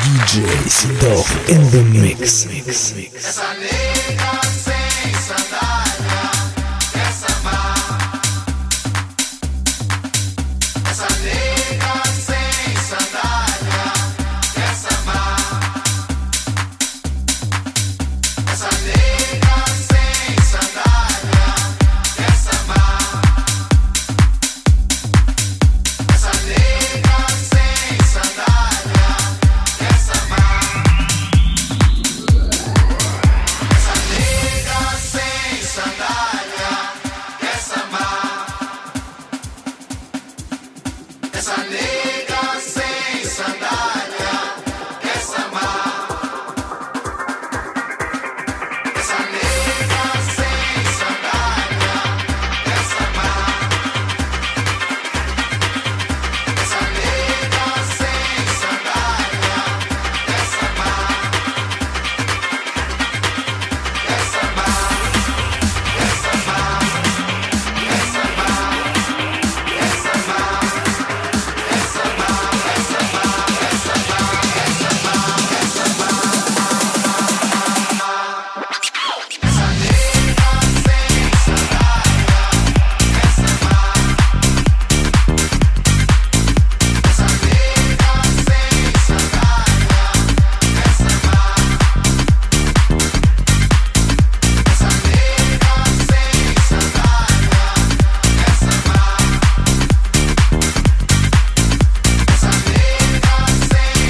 DJ Sidov in the mix. Essa nega sem sandália quer sambar. Essa nega sem sandália quer sambar. Essa nega sem sandália quer sambar. Essa nega sem sandália quer sambar. Essa nega sem sandália quer sambar. Essa nega sem sandália quer sambar. Essa nega sem sandália quer sambar. Essa nega sem sandália quer sambar. Quer sambar. Quer sambar. Quer sambar. Quer sambar. Quer sambar. Quer sambar. Quer sambar. Quer sambar. Quer sambar. Essa nega sem sandália quer sambar. Essa nega sem sandália quer sambar. Essa nega sem sandália quer sambar. Essa nega sem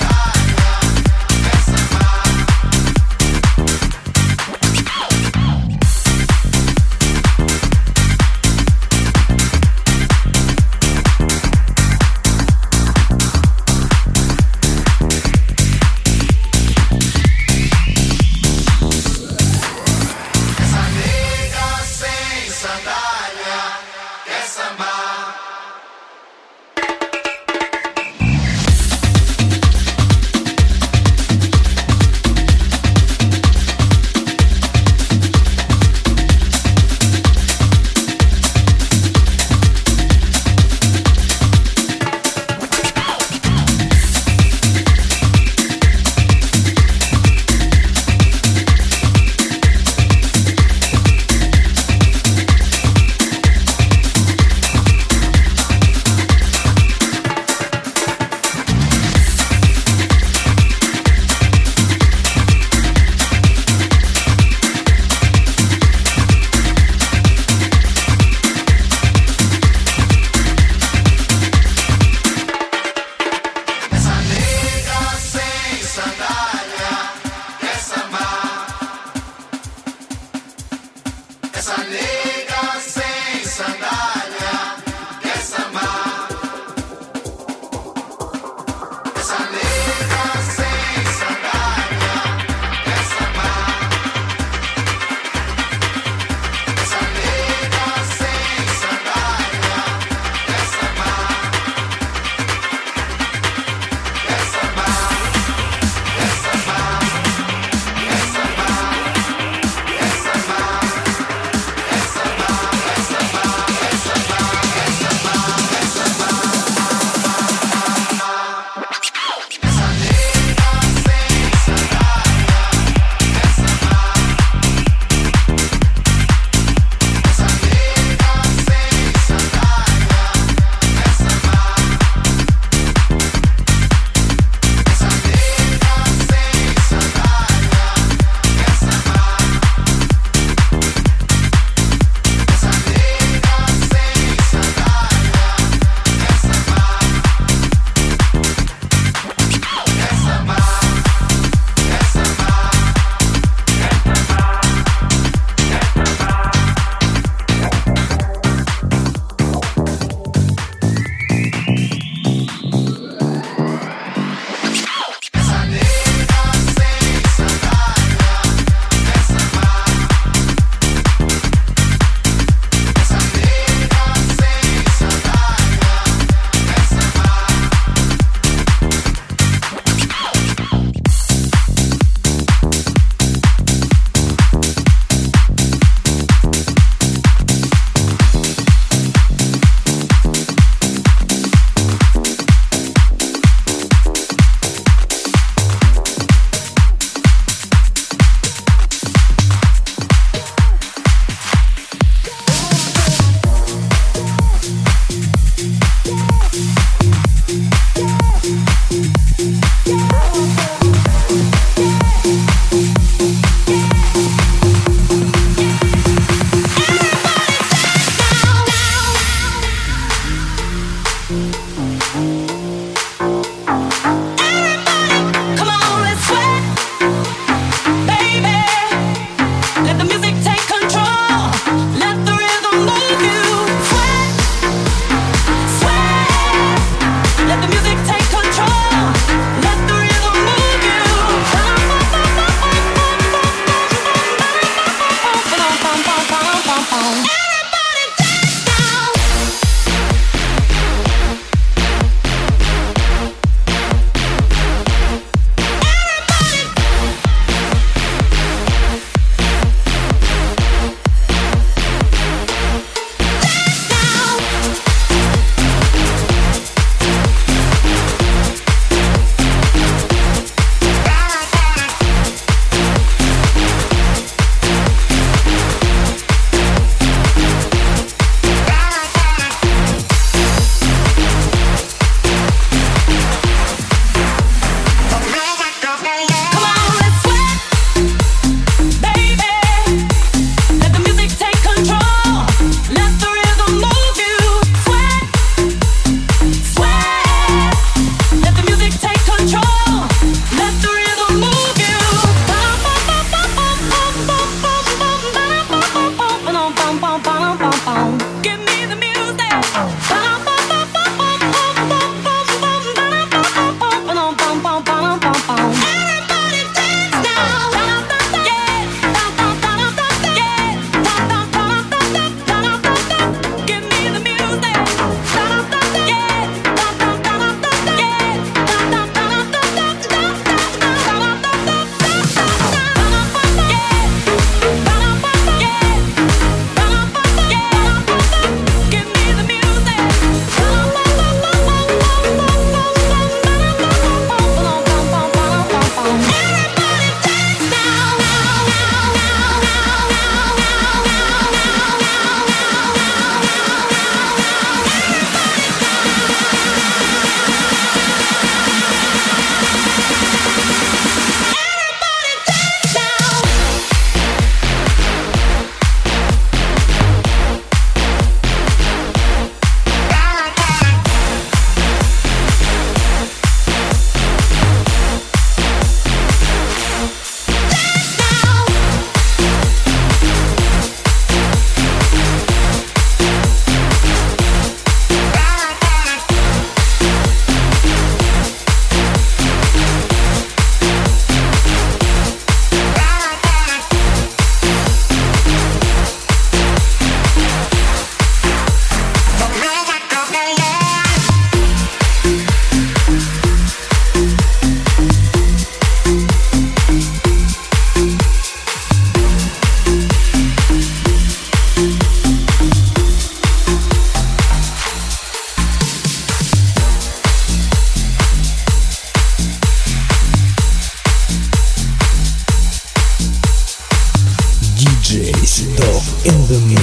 sandália quer sambar. Essa nega sem sandália quer sambar. Essa nega sem sandália quer sambar. Essa nega sem sandália quer sambar. Essa nega sem sandália quer sambar. Quer sambar. Quer sambar. Quer sambar. Quer sambar. Quer sambar.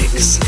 mix.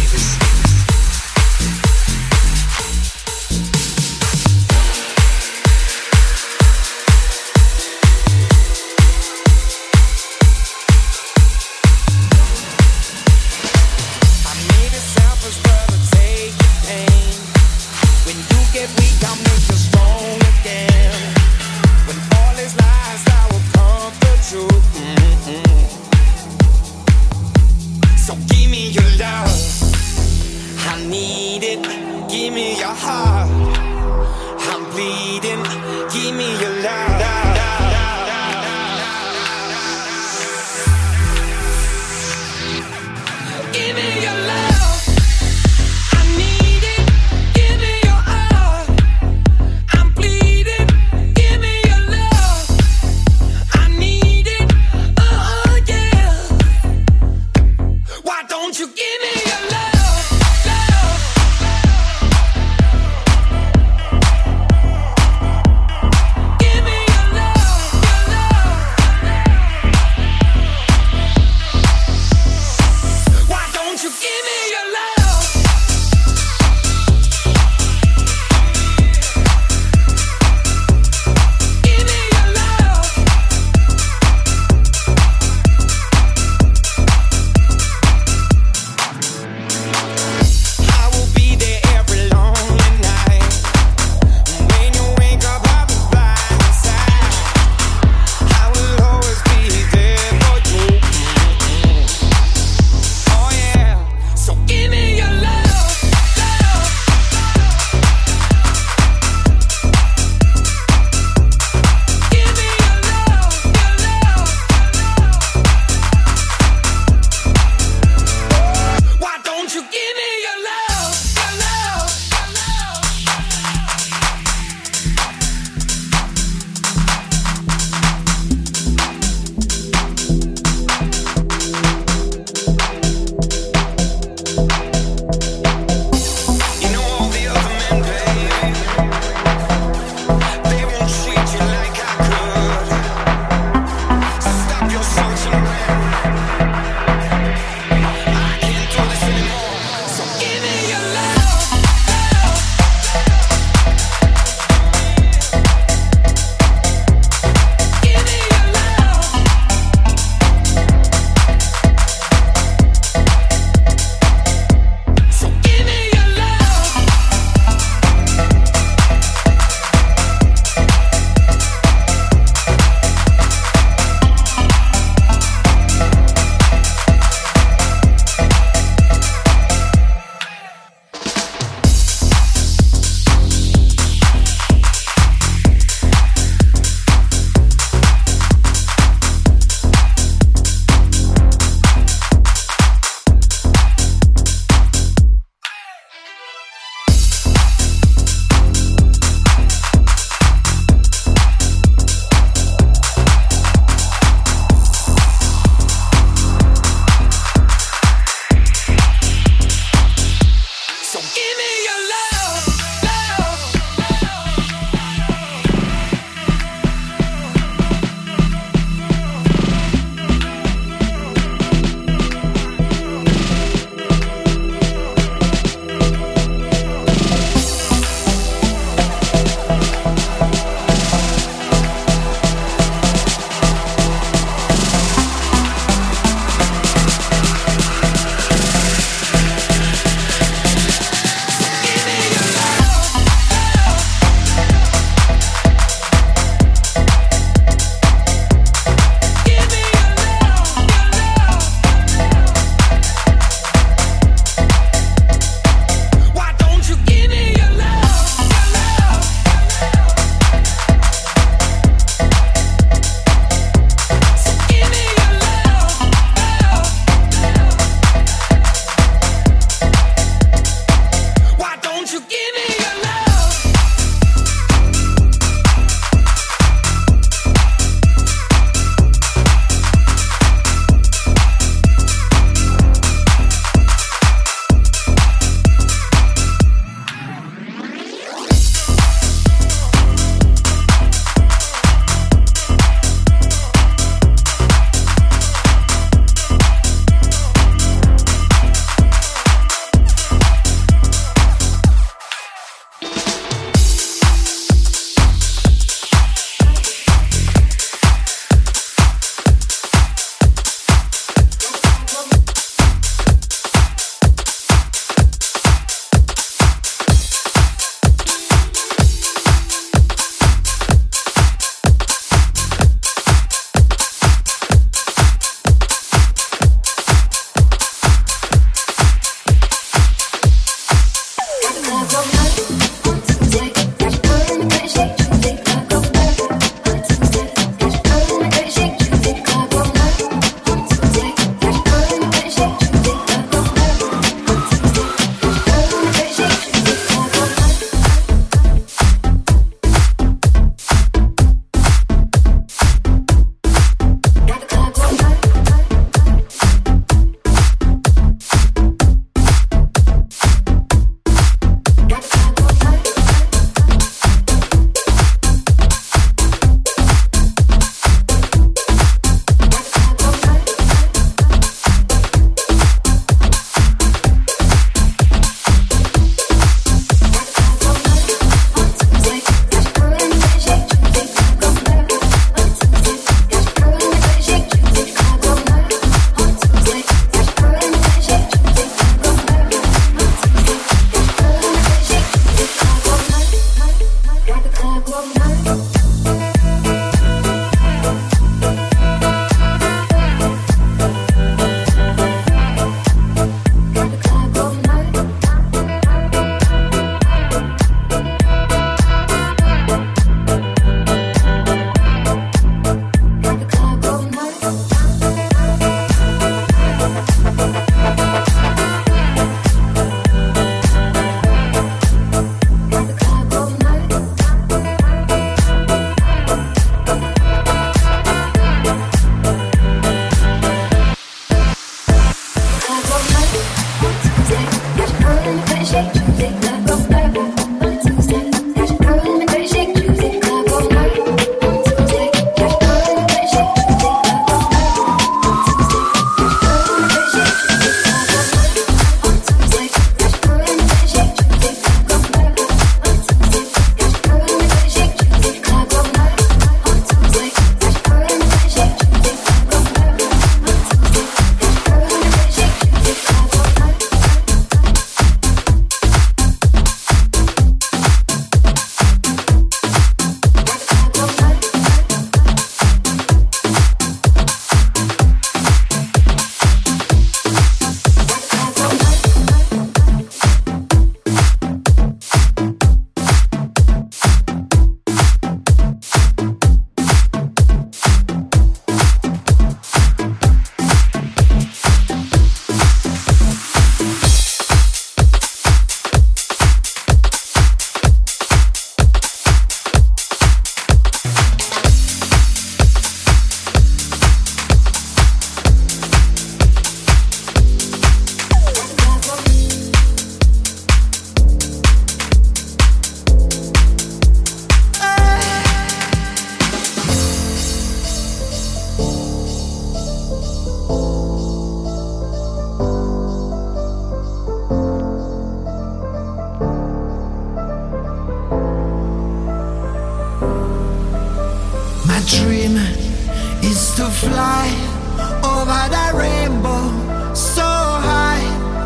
dream is to fly over the rainbow so high.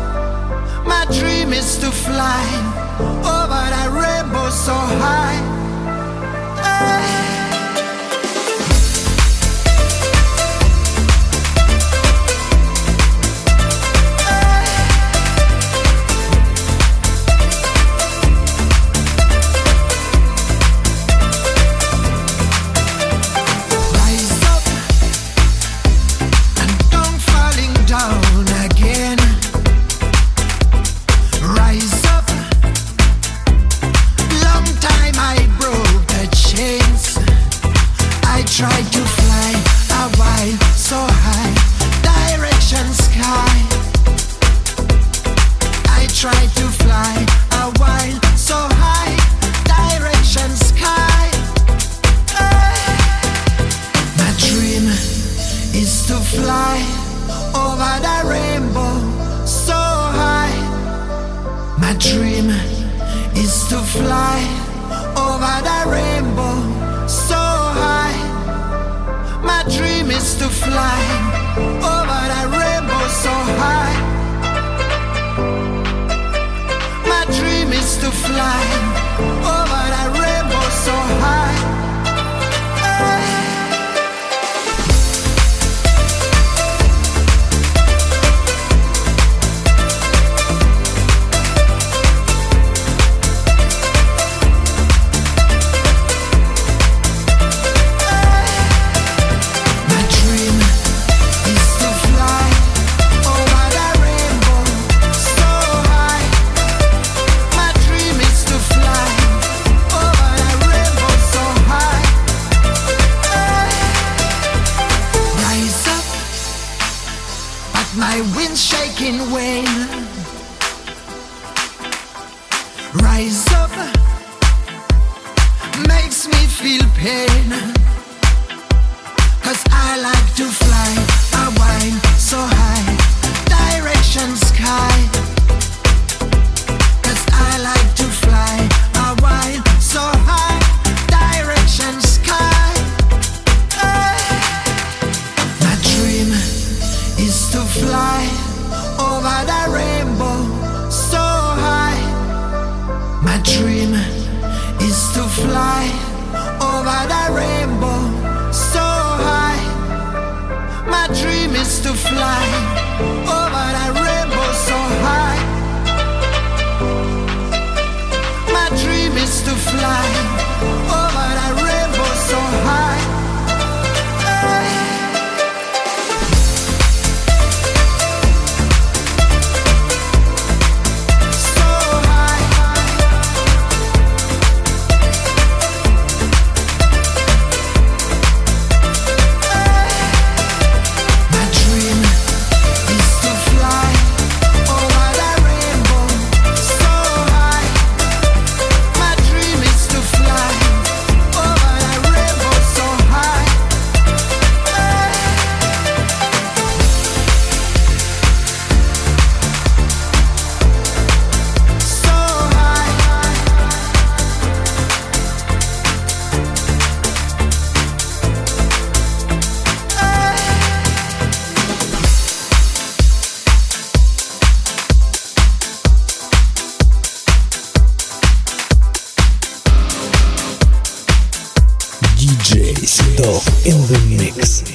My dream is to fly over the rainbow so high. My dream is to Dog in the mix.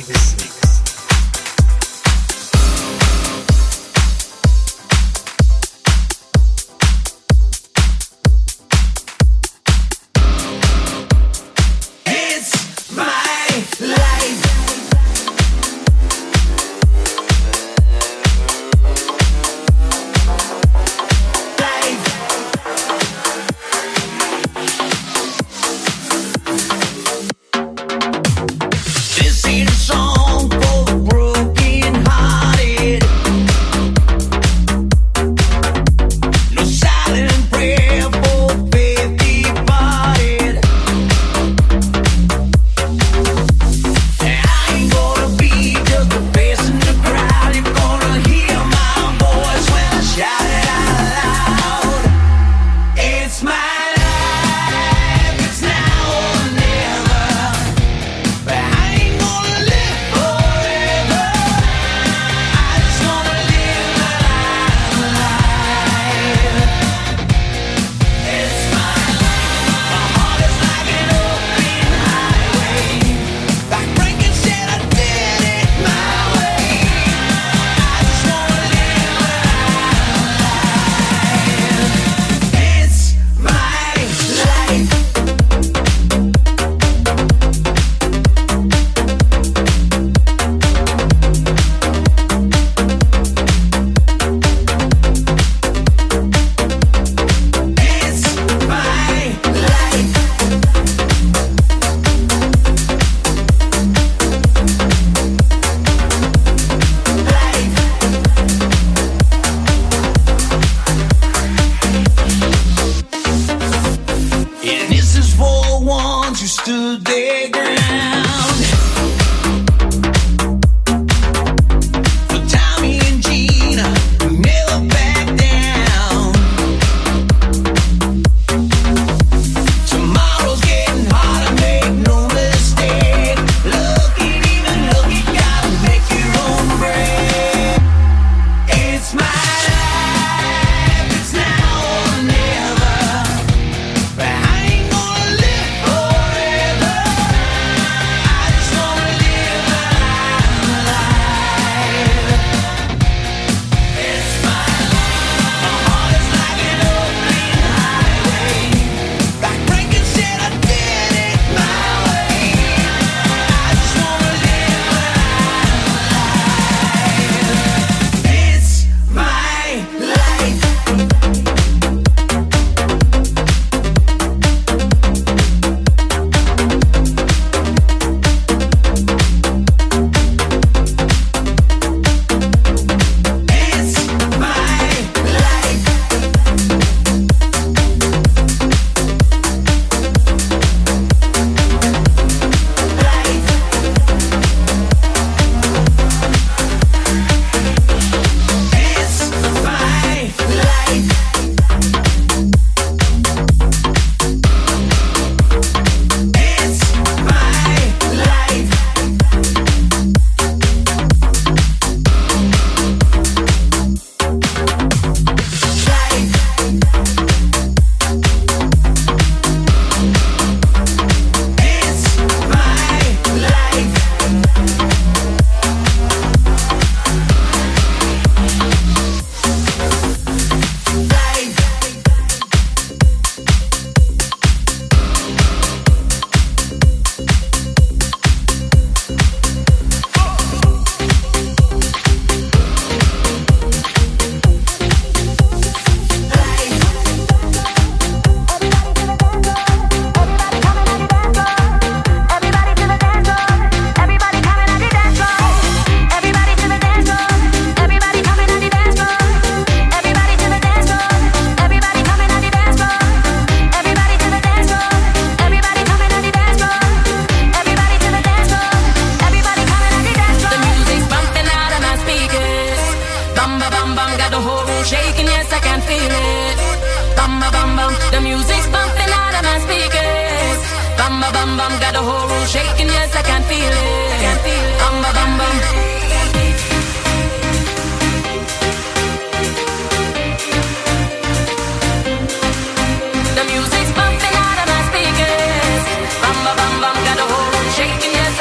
The music's bumping out of my speakers. Bam, bam, bam, got a whole room shaking, yes.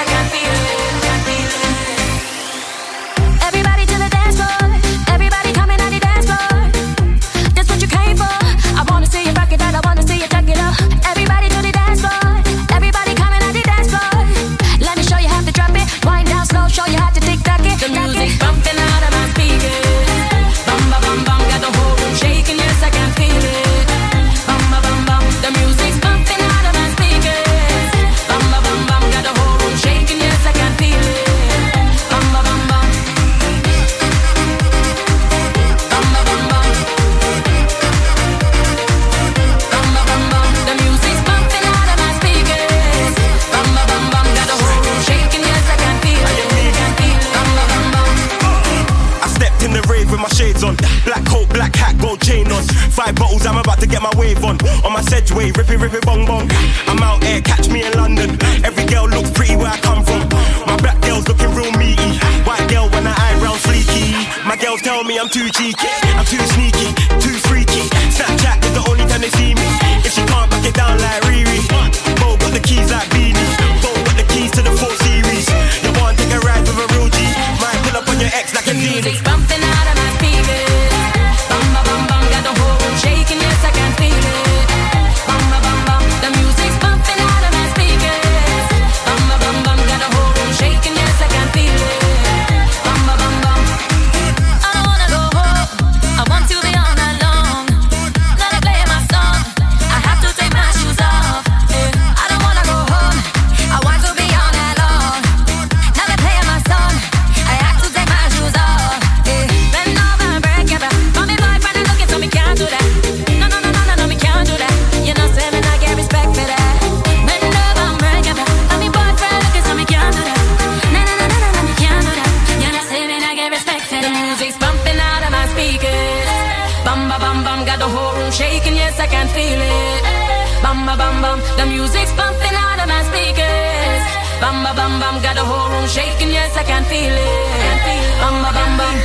way, ripping bong bong. I'm out here, catch me in London. Every girl looks pretty where I come from. My black girl's looking real meaty. White girl when her eyebrows fleeky. My girls tell me I'm too cheeky, I'm too sneaky, too freaky. Snapchat is the only time they see me. If she can't back it down like Riri. Bo got the keys like Beanie. Bo got the keys to the 4 Series. You want to take a ride with a real G? Might pull up on your ex like a Dini. Music's bumping out of my speakers. Bum ba bum bum, got the whole room shaking. Yes, I can feel it. Bum ba bum bum, the music's bumping out of my speakers. Bum ba bum bum, got the whole room shaking. Yes, I can feel it. Bum ba bum bum. I don't wanna go home. I want to be all night long. Let it play my song. I have to take my shoes off. I don't wanna go home. I want to be all night long. Now they play my song. I have to take my shoes off. Bend over and break your back. Mommy boyfriend and looking so me can't do that. No, me can't do that. You know, say me I get respect for that. Bend over and break your back. Mommy boyfriend looking so me can't do that. No, me can't do that. You know, say me I get respect for that. The music's bumping out of my speakers. Bum ba bum bum, got the whole room shaking. Yes, I can feel it. Bum ba bum bum, the music's bumping out of my speakers. Bum ba bum bum, got the whole room shaking. Yes, I can feel it. Bum ba bum bum.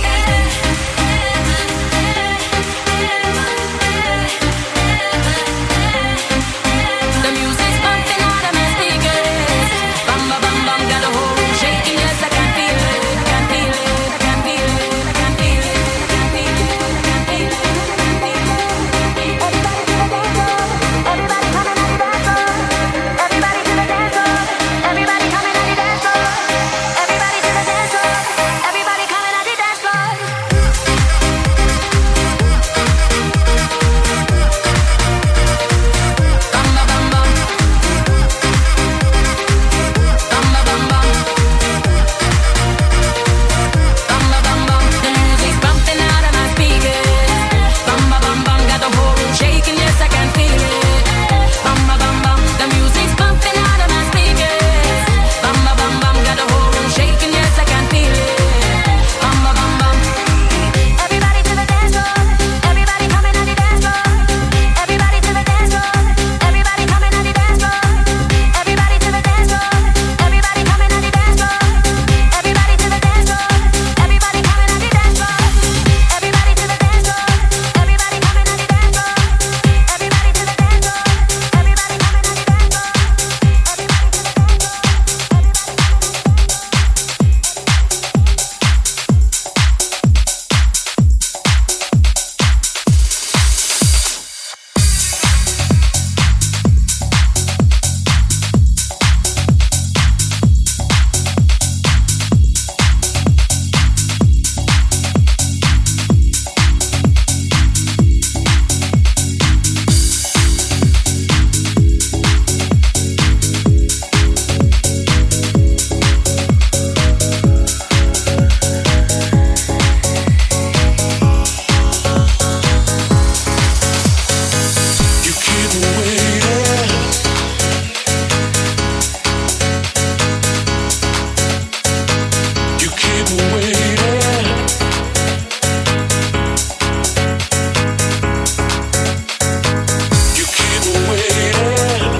The music's bumping out of my speakers. Bum ba bum bum, got the whole room shaking. Yes, I can feel it. I can feel it. I can feel it. I can feel it. I can feel it. I can feel it. Everybody to the dance floor. Everybody coming on the dance floor. Everybody to the dance floor. Everybody coming on the dance floor. Bum ba bum bum. Bum ba bum bum. Bum ba bum bum. The music's bumping out of my speakers. Bum ba bum bum, got the whole room shaking. Yes, I can feel it. Bum ba bum bum. The music's bumping out of my speakers. Bum ba bum bum, got the whole room shaking. Yes, I can feel it. Bum ba bum bum. Everybody to the dance floor. Everybody coming on the dance floor. Everybody to the dance floor. Everybody coming on the dance floor. Everybody to the dance floor. Everybody coming on the dance floor. Everybody to the dance floor. Everybody coming on the dance floor. Everybody to the dance floor. Everybody coming on the dance floor. Everybody to the dance floor. Everybody coming on the dance floor. You keep me waiting. You keep me waiting. You keep me waiting.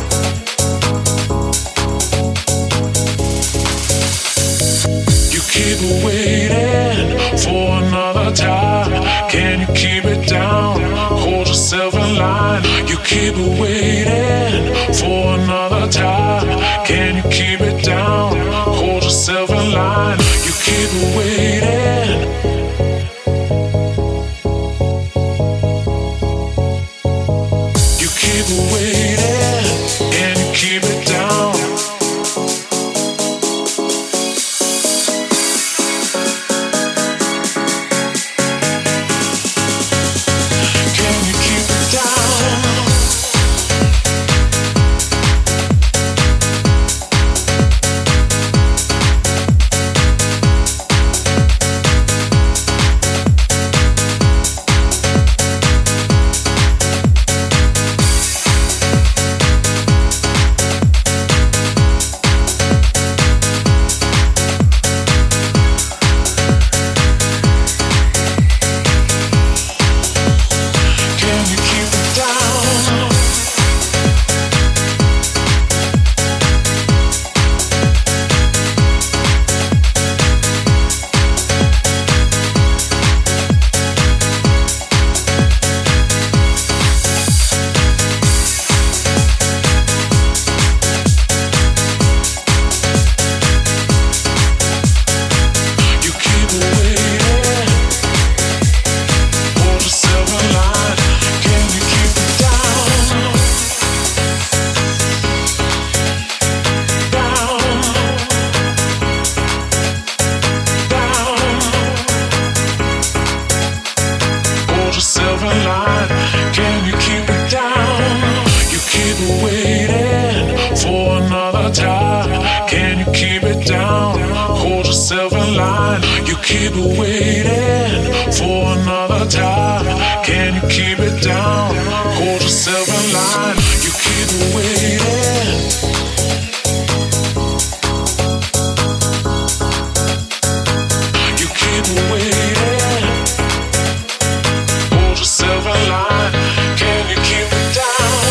You keep me waiting for another time. Can you keep it down? Hold yourself in line. You keep me waiting for another time. Can you keep it down? Hold yourself in line. You keep me waiting. You keep me waiting. Can you keep it down? Can you keep it down? it waiting for another time. Can you keep it down? Hold yourself in line. You keep it waiting for another time. Can you keep it down? Hold yourself in line. You keep it waiting. You keep it waiting. Hold yourself in line. Can you keep it down?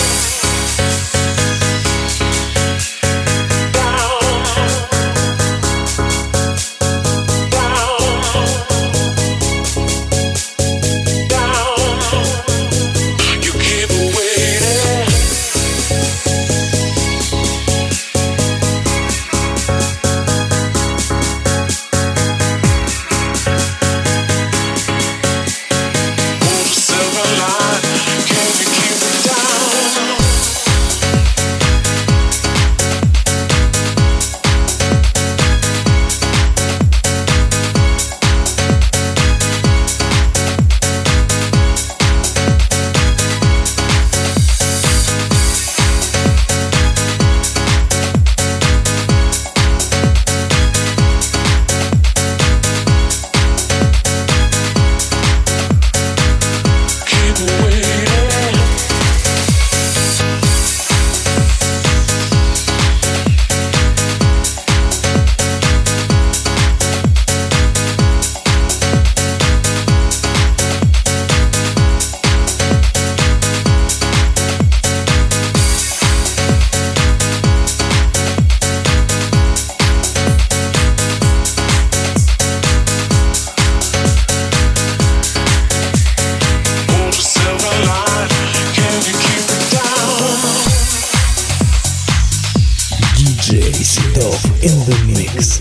In the mix.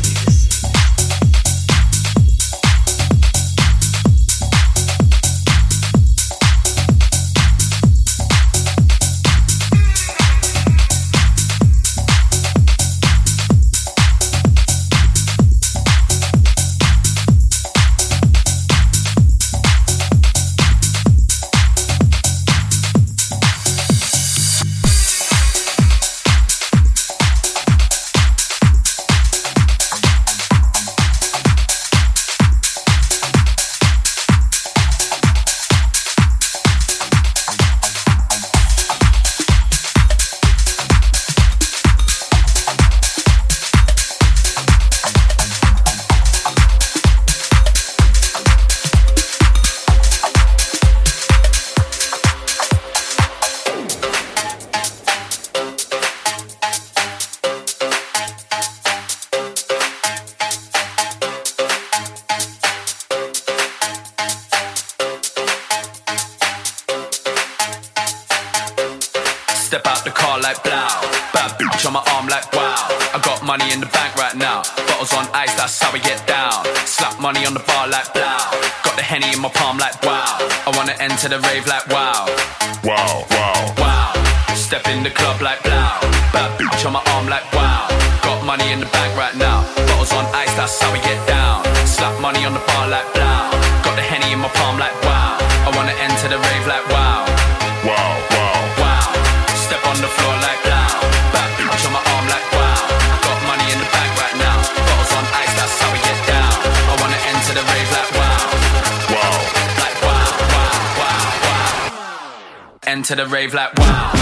Step out the car like blow. Bad bitch on my arm like wow. I got money in the bank right now. Bottles on ice, that's how we get down. Slap money on the bar like blow. Got the Henny in my palm like wow. I wanna enter the rave like wow. Wow, wow. Wow. Step in the club like blow. Bad bitch on my arm like wow. Got money in the bank right now. Bottles on ice, that's how we get down. Slap money on the bar like blow. Got the Henny in my palm like wow. I wanna enter the rave like wow. Wow, wow. Wow. Step on the floor like blow. Bad bitch on my arm like wow. Got money in the bank right now. Bottles on ice, that's how we get down. I wanna enter the rave like wow. Wow. Like wow, wow, wow, wow. Enter the rave like wow.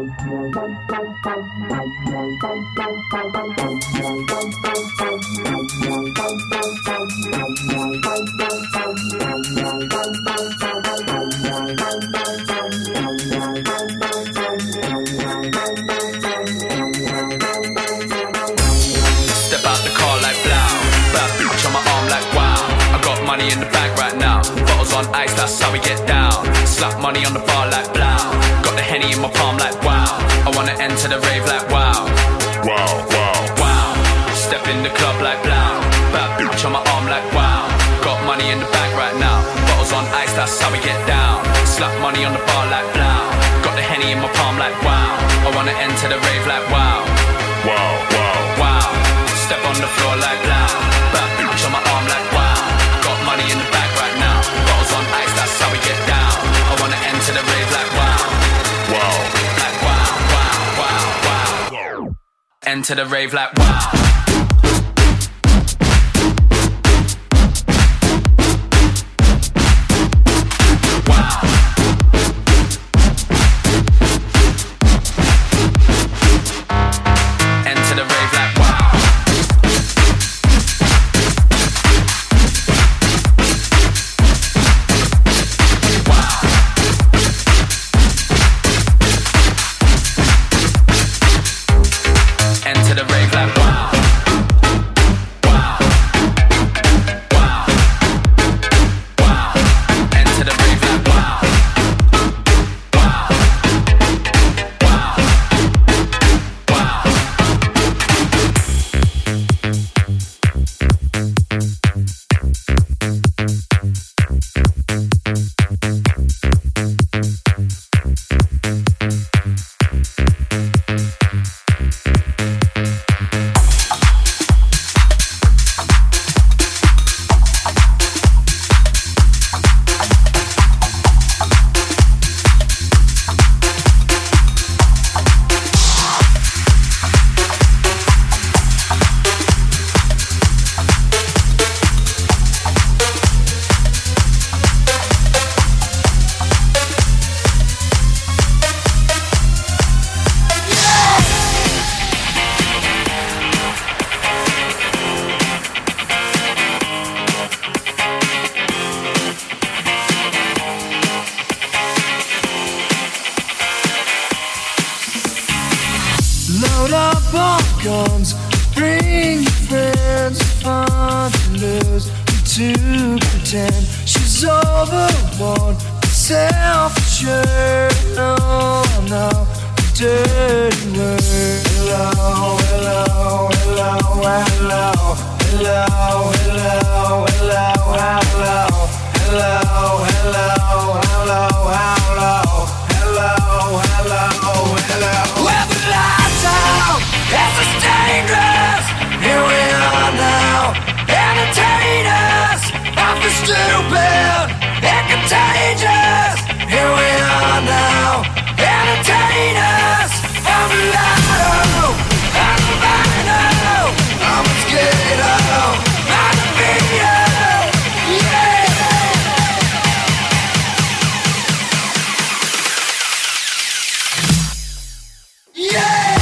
Step out the car like blow. Bad bitch on my arm like wow. I got money in the bag right now. Bottles on ice, that's how we get down. Slap money on the bar like blow. Got the Henny in my palm like wow. I wanna enter the rave like wow. Wow, wow. Wow. Step in the club like blow. Bad bitch on my arm like wow. Got money in the bag right now. Bottles on ice, that's how we get down. Slap money on the bar like blow. Got the Henny in my palm like wow. I wanna enter the rave like wow. Wow, wow. Wow. Step on the floor like blow. Bad bitch on my arm like wow. Got money in the bag right now. Bottles on ice, that's how we get down. I wanna enter the rave like wow. Wow. Like wow, wow, wow, wow. Enter the rave like wow. Enter the rave like wow. Enter the rave like wow. Wow. Wow. Wow. Enter the rave like wow. Wow. Wow. Wow. Load up on guns, bring your friends. It's fun to lose and to pretend she's overboard, self-assured. No, no, dirty word. Hello, hello, hello, hello, hello, hello, hello, hello, hello, hello, hello, hello, hello, hello, hello. With the lights out, it's just dangerous. Here we are now, entertain us. I feel stupid and contagious. Here we are now, entertain us. I'm a lotto, I'm a rhino, I'm a mosquito, I'm a video. Yeah. Yeah!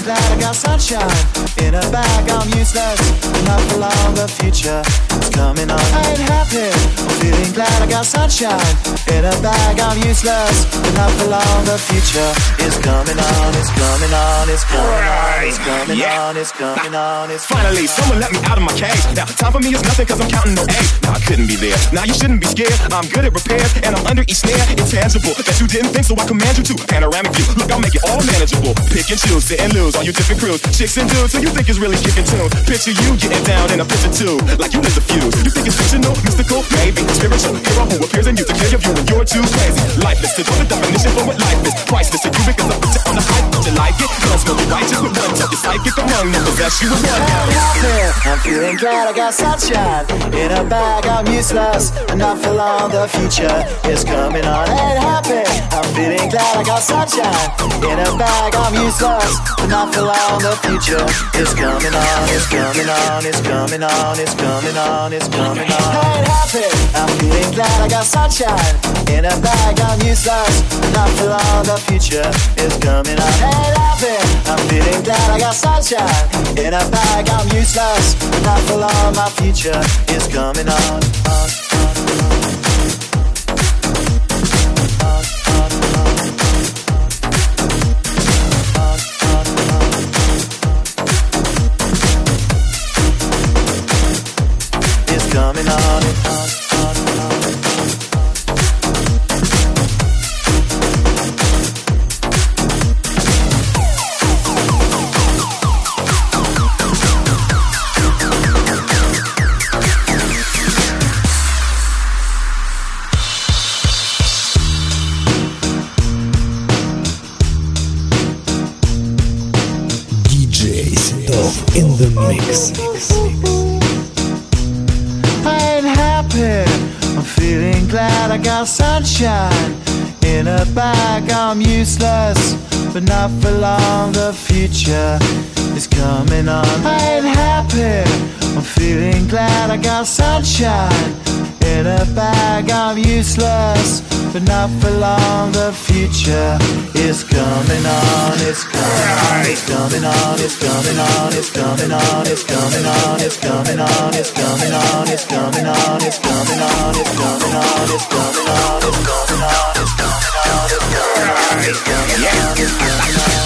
glad I got sunshine in a bag. I'm useless, not for long. The future is coming on. I ain't happy. I'm feeling glad I got sunshine in a bag. I'm useless, not for long. The future is coming on. It's coming on. It's coming on. It's coming on. It's coming on. It's finally someone let me out of my cage. Now time for me is nothing 'cause I'm counting no A's. Now I couldn't be there. Now you shouldn't be scared. I'm good at repairs and I'm under each snare. Intangible that you didn't think, so I command you to. Panoramic view. Look, I'll make it all manageable. Pick and choose, sit and lose. All you different crews, chicks and dudes. Who you think is really kicking tunes? Picture you getting down in a picture too, like you lit the fuse. You think it's fictional, mystical, maybe spiritual. Hero who appears in you to clear your view when you're too crazy. Lifeless to do the definition for what life is. Priceless to you because I put you on the hype. But you like it? Cause smoke it righteous with one touch. You're psychic among them, possess you with one. I'm feeling glad I got sunshine in a bag. I'm useless, not for long. The future is coming on. Ain't happy. I'm feeling glad I got sunshine in a bag. I'm useless, not for long. The future is coming on. It's coming on. It's coming on. It's coming on. It's coming on. Ain't happy. I'm feeling glad I got sunshine in a bag. I'm useless, not for long. The future is coming on. Ain't happy. I'm feeling glad I got sunshine in a bag. I'm useless, not for long. My future is coming on. It's coming on. In the mix. I ain't happy. I'm feeling glad I got sunshine in a bag. I'm useless, but not for long. The future is coming on. I ain't happy. I'm feeling glad I got sunshine in a bag. I'm useless, but not for long. The future is coming on. It's coming on. It's coming on. It's coming on. It's coming on. It's coming on. It's coming on. It's coming on. It's coming on. It's coming on. It's coming on. It's coming on. It's coming on. It's coming on. It's coming on. It's coming on. It's coming on.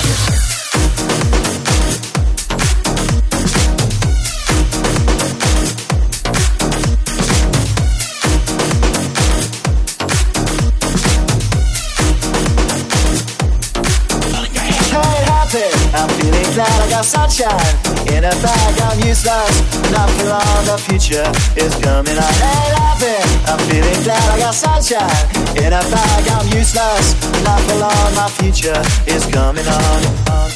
I'm feeling glad I got sunshine in a bag. I'm useless, not for long. The future is coming on. Ain't happy. I'm feeling glad I got sunshine in a bag. I'm useless, not for long. My future is coming on.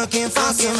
Looking for some.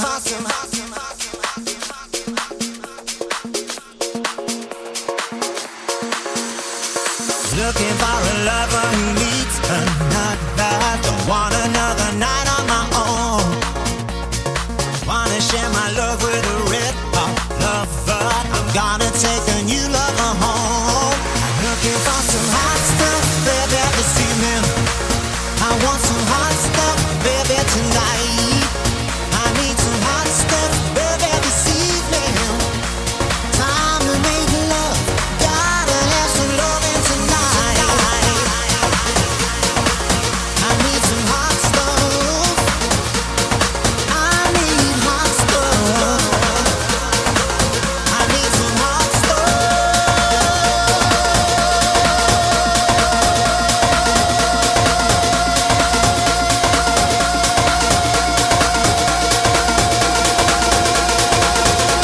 Looking for a lover who needs another. Don't want another night on my own. Wanna share my love with a red hot lover. I'm gonna take a new lover home. I'm looking for some hot stuff, baby, this evening. I want some hot stuff, baby, tonight. I need some hot stuff, baby, this evening. Time to make love. Gotta have some loving tonight. I need some hot stuff. I need hot stuff. I need some hot stuff.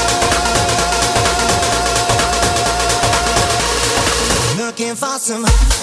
Looking for some.